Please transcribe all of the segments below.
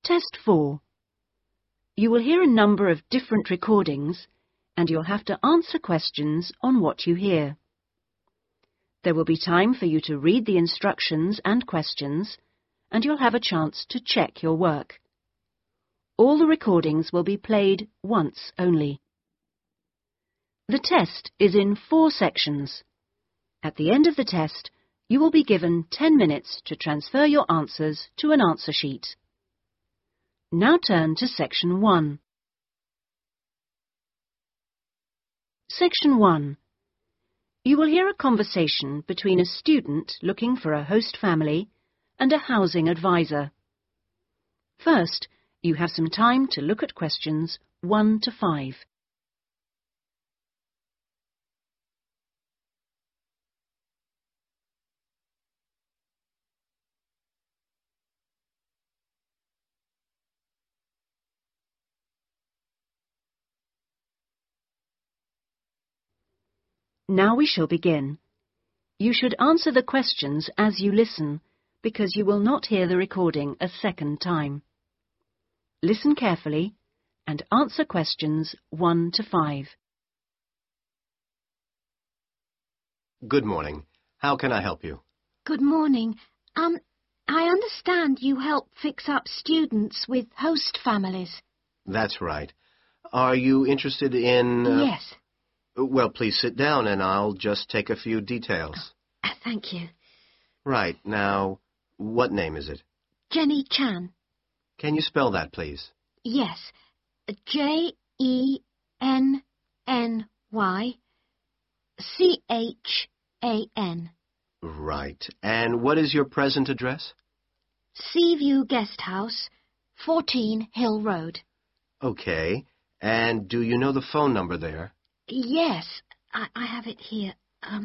Test 4. You will hear a number of different recordings, and you'll have to answer questions on what you hear. There will be time for you to read the instructions and questions, and you'll have a chance to check your work. All the recordings will be played once only. The test is in 4 sections. At the end of the test, you will be given 10 minutes to transfer your answers to an answer sheet. Now turn to Section 1. Section 1. You will hear a conversation between a student looking for a host family and a housing advisor. First, you have some time to look at questions 1 to 5. Now we shall begin. You should answer the questions as you listen, because you will not hear the recording a second time. Listen carefully and answer questions 1 to 5. Good morning. How can I help you? Good morning. I understand you help fix up students with host families. That's right. Are you interested in... Yes. Well, please sit down and I'll just take a few details. Thank you. Right. Now, what name is it? Jenny Chan. Can you spell that, please? Yes. Jenny-Chan. Right. And what is your present address? Seaview Guest House, 14 Hill Road. Okay. And do you know the phone number there? Yes, I have it here.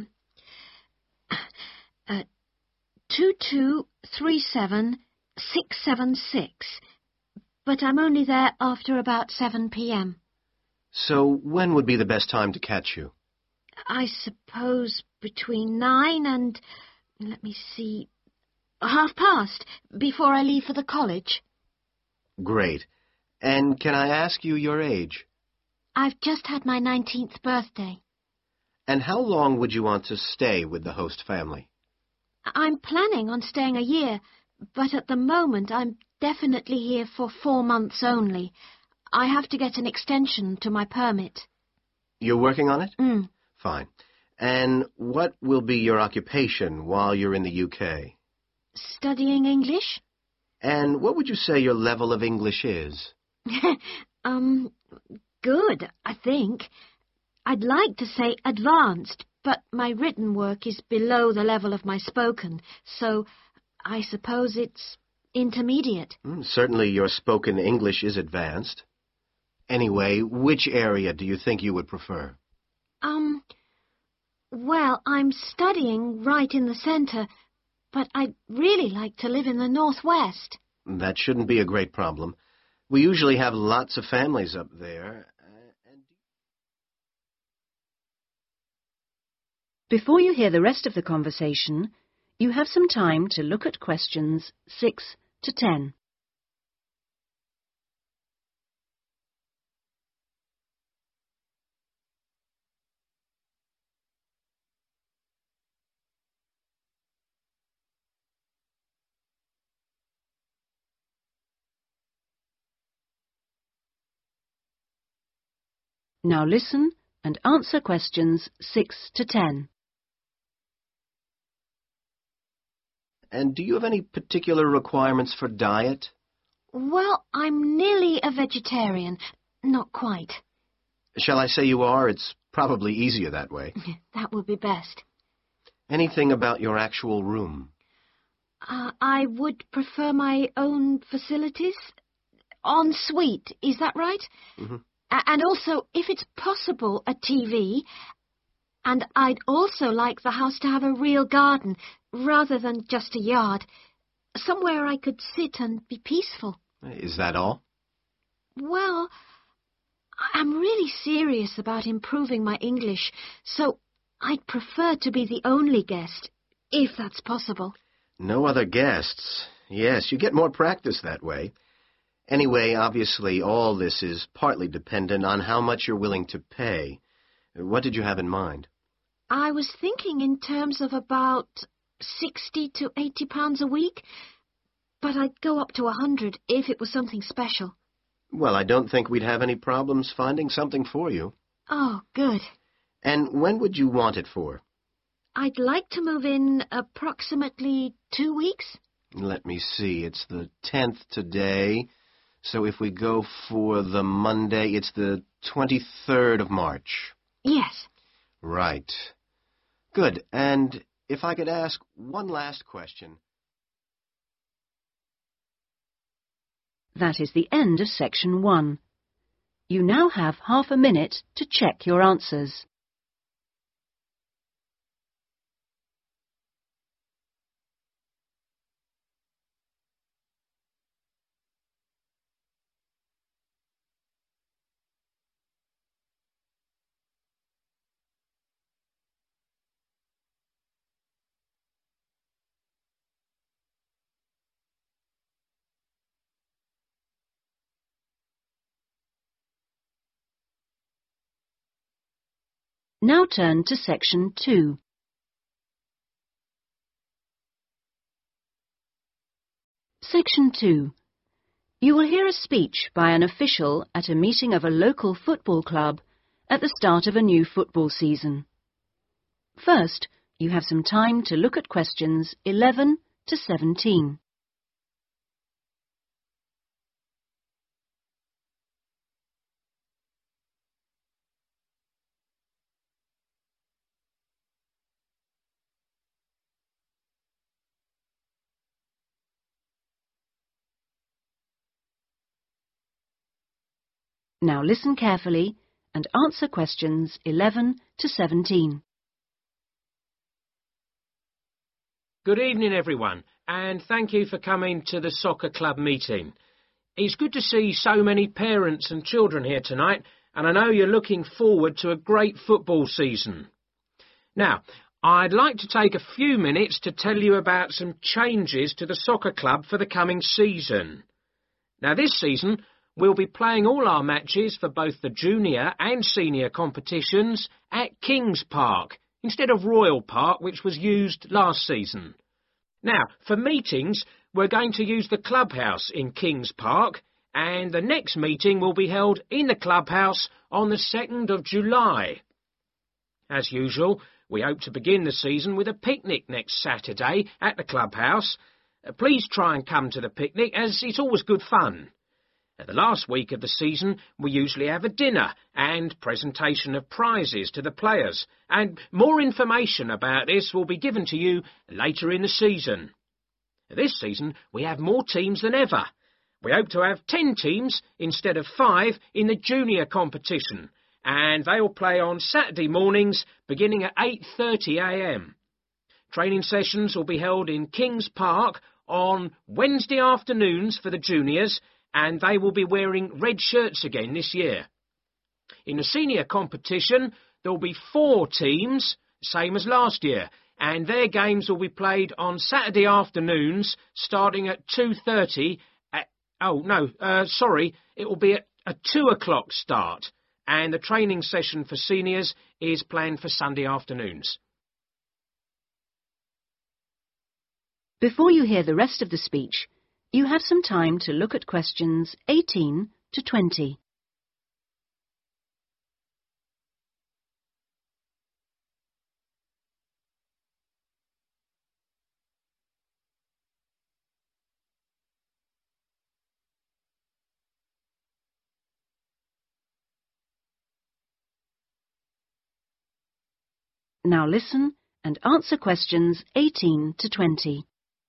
2237-676. But I'm only there after about 7 p.m. So when would be the best time to catch you? I suppose between 9 and, let me see, past, before I leave for the college. Great. And can I ask you your age? I've just had my 19th birthday. And how long would you want to stay with the host family? I'm planning on staying a year, but at the moment I'm definitely here for 4 months only. I have to get an extension to my permit. You're working on it? Fine. And what will be your occupation while you're in the UK? Studying English. And what would you say your level of English is? Good, I think. I'd like to say advanced, but my written work is below the level of my spoken, so I suppose it's intermediate. Certainly your spoken English is advanced. Anyway, which area do you think you would prefer? Well, I'm studying right in the centre, but I'd really like to live in the northwest. That shouldn't be a great problem. We usually have lots of families up there. Before you hear the rest of the conversation, you have some time to look at questions 6 to 10. Now listen and answer questions 6 to 10. And do you have any particular requirements for diet? Well, I'm nearly a vegetarian. Not quite. Shall I say you are? It's probably easier that way. That would be best. Anything about your actual room? I would prefer my own facilities. En suite, is that right? Mm-hmm. And also, if it's possible, a TV. And I'd also like the house to have a real garden, rather than just a yard. Somewhere I could sit and be peaceful. Is that all? Well, I'm really serious about improving my English, so I'd prefer to be the only guest, if that's possible. No other guests. Yes, you get more practice that way. Anyway, obviously, all this is partly dependent on how much you're willing to pay. What did you have in mind? I was thinking in terms of about £60 to £80 a week, but I'd go up to 100 if it was something special. Well, I don't think we'd have any problems finding something for you. Oh, good. And when would you want it for? I'd like to move in approximately 2 weeks. Let me see. It's the 10th today. So if we go for the Monday, it's the 23rd of March. Yes. Right. Good. And if I could ask one last question. That is the end of section 1. You now have half a minute to check your answers. Now turn to section 2. Section 2. You will hear a speech by an official at a meeting of a local football club at the start of a new football season. First, you have some time to look at questions 11 to 17. Now listen carefully and answer questions 11 to 17. Good evening, everyone, and thank you for coming to the soccer club meeting. It's good to see so many parents and children here tonight, and I know you're looking forward to a great football season. Now, I'd like to take a few minutes to tell you about some changes to the soccer club for the coming season. Now, this season, we'll be playing all our matches for both the junior and senior competitions at Kings Park, instead of Royal Park, which was used last season. Now, for meetings, we're going to use the clubhouse in Kings Park, and the next meeting will be held in the clubhouse on the 2nd of July. As usual, we hope to begin the season with a picnic next Saturday at the clubhouse. Please try and come to the picnic, as it's always good fun. The last week of the season, we usually have a dinner and presentation of prizes to the players, and more information about this will be given to you later in the season. This season, we have more teams than ever. We hope to have 10 teams instead of 5 in the junior competition, and they will play on Saturday mornings beginning at 8:30 a.m. Training sessions will be held in Kings Park on Wednesday afternoons for the juniors, and they will be wearing red shirts again this year. In the senior competition, there will be 4 teams, same as last year, and their games will be played on Saturday afternoons, starting at 2:30. It will be at a 2 o'clock start, and the training session for seniors is planned for Sunday afternoons. Before you hear the rest of the speech, you have some time to look at questions 18 to 20. Now listen and answer questions 18 to 20.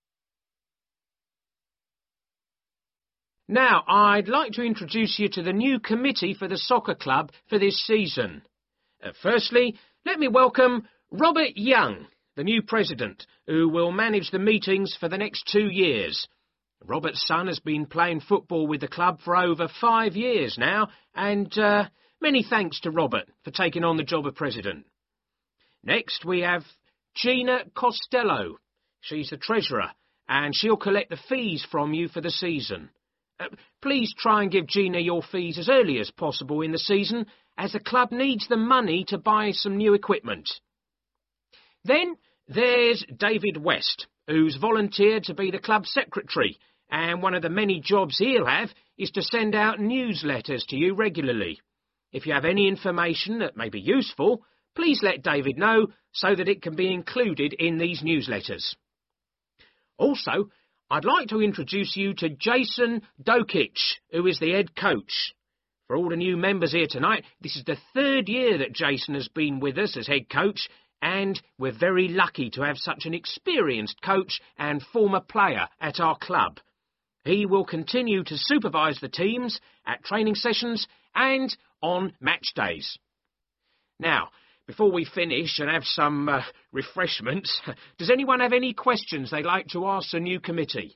Now, I'd like to introduce you to the new committee for the soccer club for this season. Firstly, let me welcome Robert Young, the new president, who will manage the meetings for the next 2 years. Robert's son has been playing football with the club for over 5 years now, and many thanks to Robert for taking on the job of president. Next, we have Gina Costello. She's the treasurer, and she'll collect the fees from you for the season. Please try and give Gina your fees as early as possible in the season, as the club needs the money to buy some new equipment. Then there's David West, who's volunteered to be the club secretary, and one of the many jobs he'll have is to send out newsletters to you regularly. If you have any information that may be useful, please let David know so that it can be included in these newsletters. Also, I'd like to introduce you to Jason Dokic, who is the head coach. For all the new members here tonight, this is the 3rd year that Jason has been with us as head coach, and we're very lucky to have such an experienced coach and former player at our club. He will continue to supervise the teams at training sessions and on match days. Now, before we finish and have some refreshments, does anyone have any questions they'd like to ask the new committee?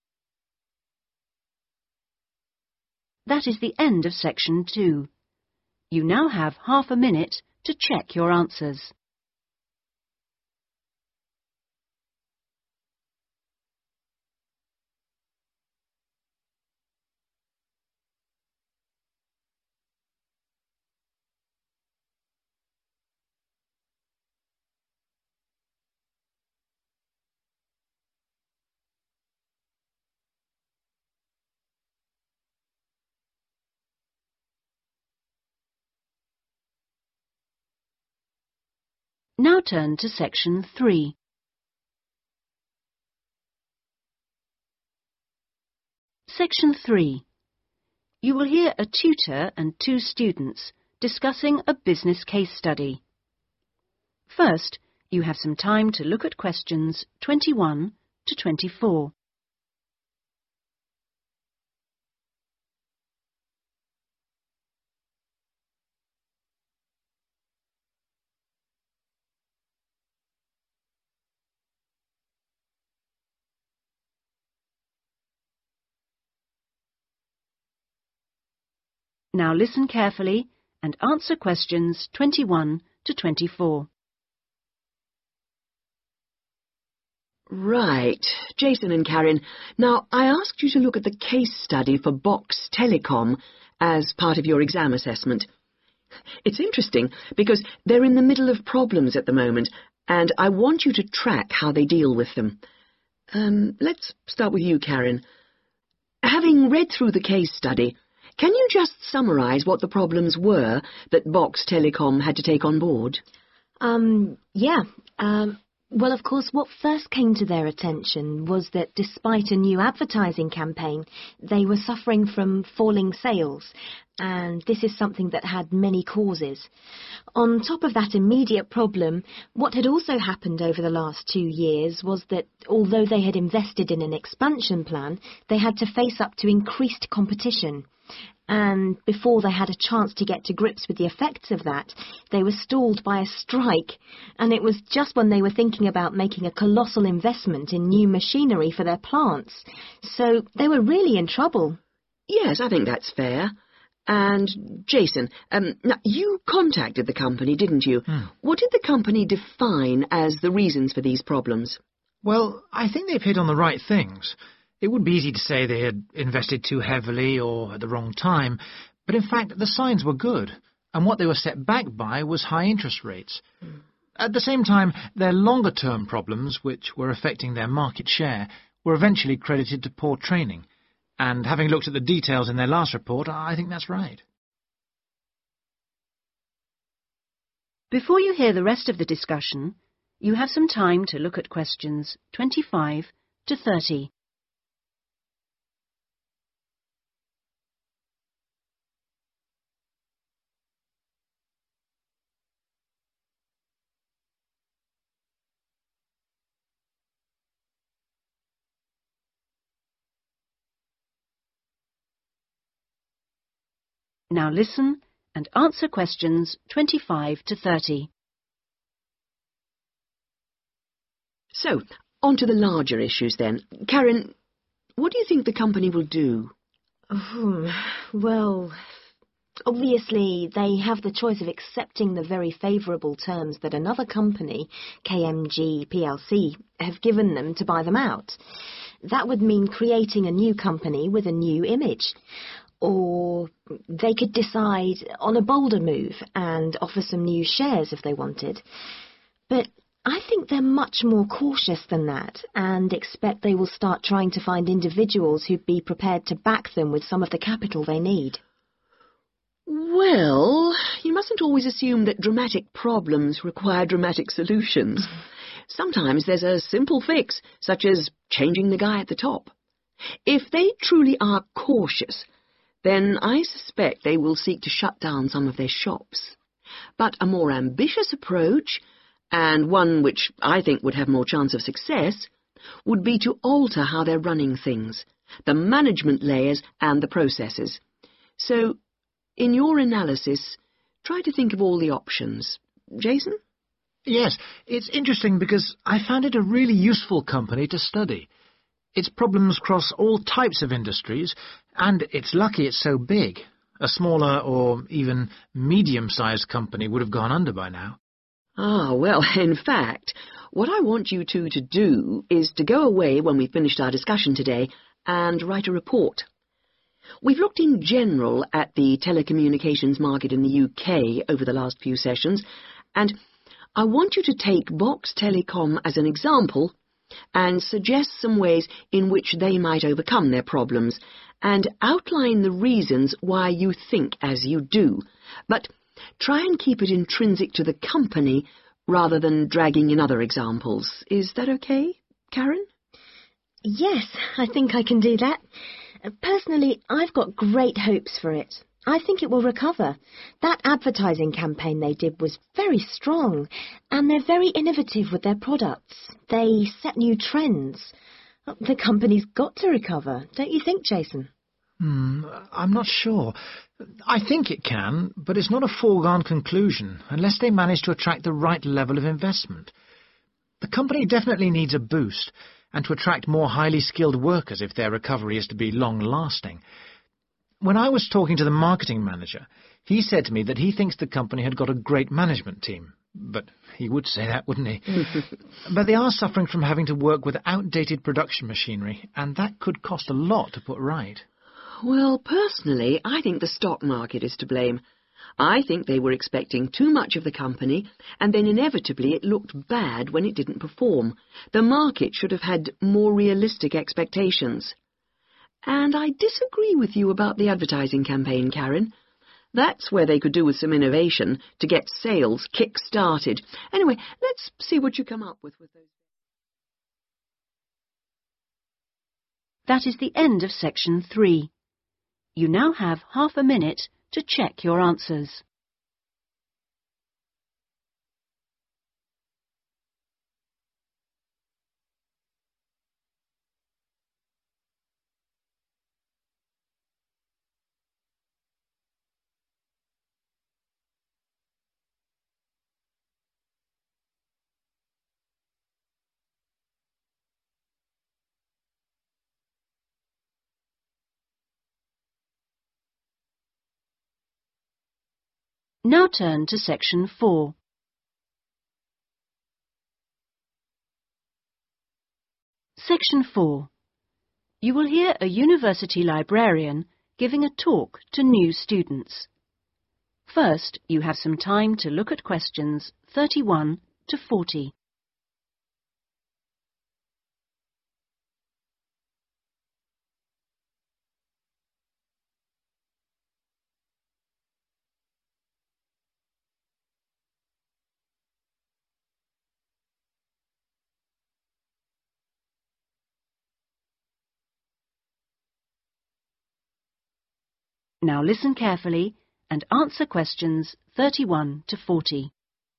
That is the end of section 2. You now have half a minute to check your answers. Now turn to section 3. Section 3. You will hear a tutor and 2 students discussing a business case study. First, you have some time to look at questions 21 to 24. Now listen carefully and answer questions 21 to 24. Right, Jason and Karen. Now, I asked you to look at the case study for Box Telecom as part of your exam assessment. It's interesting because they're in the middle of problems at the moment, and I want you to track how they deal with them. Let's start with you, Karen. Having read through the case study, can you just summarise what the problems were that Box Telecom had to take on board? Yeah. Well, of course, what first came to their attention was that despite a new advertising campaign, they were suffering from falling sales, and this is something that had many causes. On top of that immediate problem, what had also happened over the last 2 years was that although they had invested in an expansion plan, they had to face up to increased competition. And before they had a chance to get to grips with the effects of that, they were stalled by a strike, and it was just when they were thinking about making a colossal investment in new machinery for their plants. So they were really in trouble. Yes, I think that's fair. And, Jason, now you contacted the company, didn't you? What did the company define as the reasons for these problems? Well, I think they've hit on the right things. It would be easy to say they had invested too heavily or at the wrong time, but in fact the signs were good, and what they were set back by was high interest rates. At the same time, their longer-term problems, which were affecting their market share, were eventually credited to poor training, and having looked at the details in their last report, I think that's right. Before you hear the rest of the discussion, you have some time to look at questions 25 to 30. Now listen and answer questions 25 to 30. So, on to the larger issues then. Karen, what do you think the company will do? Well, obviously they have the choice of accepting the very favourable terms that another company, KMG plc, have given them to buy them out. That would mean creating a new company with a new image. Or they could decide on a bolder move and offer some new shares if they wanted. But I think they're much more cautious than that and expect they will start trying to find individuals who'd be prepared to back them with some of the capital they need. Well, you mustn't always assume that dramatic problems require dramatic solutions. Sometimes there's a simple fix, such as changing the guy at the top. If they truly are cautious, then I suspect they will seek to shut down some of their shops. But a more ambitious approach, and one which I think would have more chance of success, would be to alter how they're running things, the management layers and the processes. So, in your analysis, try to think of all the options. Jason? Yes, it's interesting because I found it a really useful company to study. Its problems cross all types of industries, and it's lucky it's so big. A smaller or even medium-sized company would have gone under by now. Ah, well, in fact, what I want you two to do is to go away when we've finished our discussion today and write a report. We've looked in general at the telecommunications market in the UK over the last few sessions, and I want you to take Box Telecom as an example and suggest some ways in which they might overcome their problems, and outline the reasons why you think as you do. But try and keep it intrinsic to the company rather than dragging in other examples. Is that okay, Karen? Yes, I think I can do that. Personally, I've got great hopes for it. I think it will recover. That advertising campaign they did was very strong, and they're very innovative with their products. They set new trends. The company's got to recover, don't you think, Jason? I'm not sure. I think it can, but it's not a foregone conclusion unless they manage to attract the right level of investment. The company definitely needs a boost, and to attract more highly skilled workers if their recovery is to be long-lasting. When I was talking to the marketing manager, he said to me that he thinks the company had got a great management team. But he would say that, wouldn't he? But they are suffering from having to work with outdated production machinery, and that could cost a lot to put right. Well, personally, I think the stock market is to blame. I think they were expecting too much of the company, and then inevitably it looked bad when it didn't perform. The market should have had more realistic expectations. And I disagree with you about the advertising campaign, Karen. That's where they could do with some innovation to get sales kick-started. Anyway, let's see what you come up with those. That is the end of section 3. You now have half a minute to check your answers. Now turn to section 4. Section 4. You will hear a university librarian giving a talk to new students. First, you have some time to look at questions 31 to 40. Now listen carefully and answer questions 31 to 40.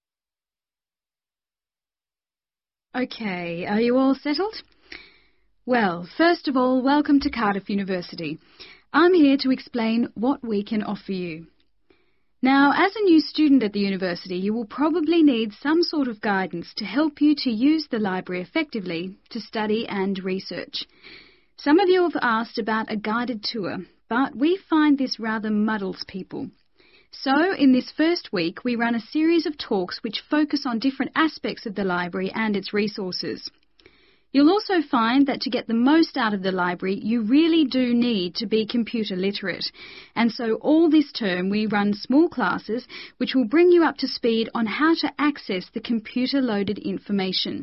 OK, are you all settled? Well, first of all, welcome to Cardiff University. I'm here to explain what we can offer you. Now, as a new student at the university, you will probably need some sort of guidance to help you to use the library effectively to study and research. Some of you have asked about a guided tour, but we find this rather muddles people. So, in this first week, we run a series of talks which focus on different aspects of the library and its resources. You'll also find that to get the most out of the library, you really do need to be computer literate. And so all this term we run small classes which will bring you up to speed on how to access the computer-loaded information.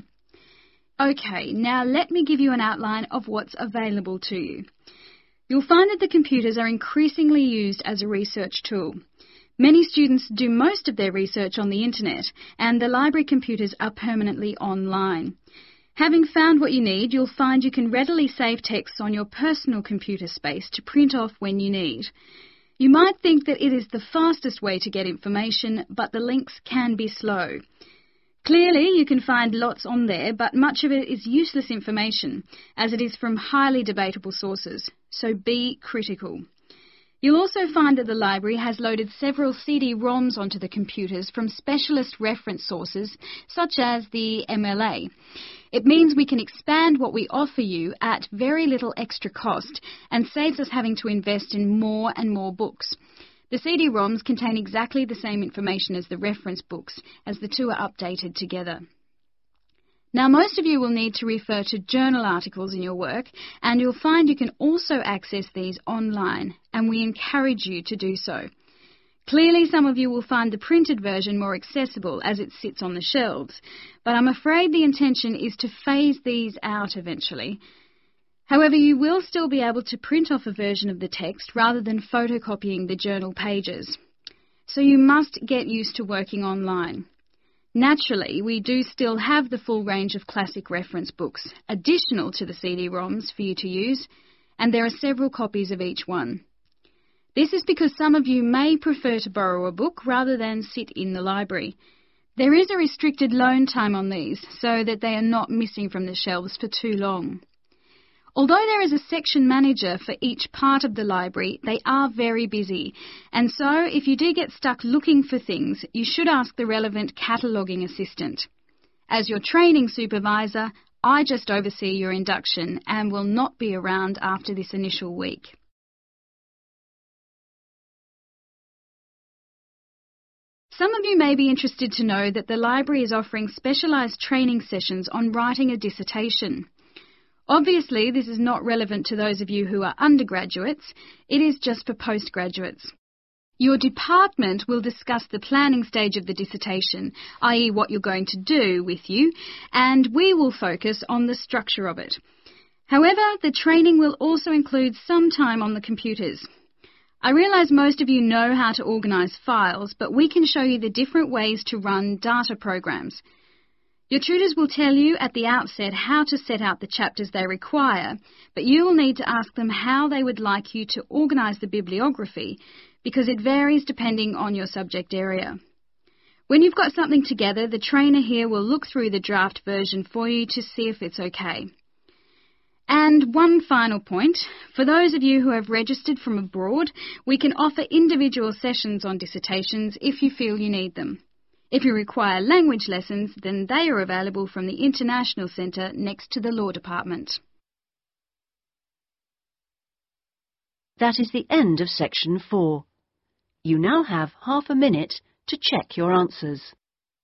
OK, now let me give you an outline of what's available to you. You'll find that the computers are increasingly used as a research tool. Many students do most of their research on the internet, and the library computers are permanently online. Having found what you need, you'll find you can readily save texts on your personal computer space to print off when you need. You might think that it is the fastest way to get information, but the links can be slow. Clearly, you can find lots on there, but much of it is useless information, as it is from highly debatable sources, so be critical. You'll also find that the library has loaded several CD-ROMs onto the computers from specialist reference sources, such as the MLA. It means we can expand what we offer you at very little extra cost and saves us having to invest in more and more books. The CD-ROMs contain exactly the same information as the reference books, as the two are updated together. Now, most of you will need to refer to journal articles in your work, and you'll find you can also access these online, and we encourage you to do so. Clearly, some of you will find the printed version more accessible as it sits on the shelves, but I'm afraid the intention is to phase these out eventually. However, you will still be able to print off a version of the text rather than photocopying the journal pages. So you must get used to working online. Naturally, we do still have the full range of classic reference books, additional to the CD-ROMs for you to use, and there are several copies of each one. This is because some of you may prefer to borrow a book rather than sit in the library. There is a restricted loan time on these, so that they are not missing from the shelves for too long. Although there is a section manager for each part of the library, they are very busy, and so if you do get stuck looking for things, you should ask the relevant cataloguing assistant. As your training supervisor, I just oversee your induction and will not be around after this initial week. Some of you may be interested to know that the library is offering specialised training sessions on writing a dissertation. Obviously, this is not relevant to those of you who are undergraduates, it is just for postgraduates. Your department will discuss the planning stage of the dissertation, i.e. what you're going to do with you, and we will focus on the structure of it. However, the training will also include some time on the computers. I realise most of you know how to organise files, but we can show you the different ways to run data programs. Your tutors will tell you at the outset how to set out the chapters they require, but you will need to ask them how they would like you to organise the bibliography, because it varies depending on your subject area. When you've got something together, the trainer here will look through the draft version for you to see if it's okay. And one final point, for those of you who have registered from abroad, we can offer individual sessions on dissertations if you feel you need them. If you require language lessons, then they are available from the International Centre next to the Law Department. That is the end of section 4. You now have half a minute to check your answers.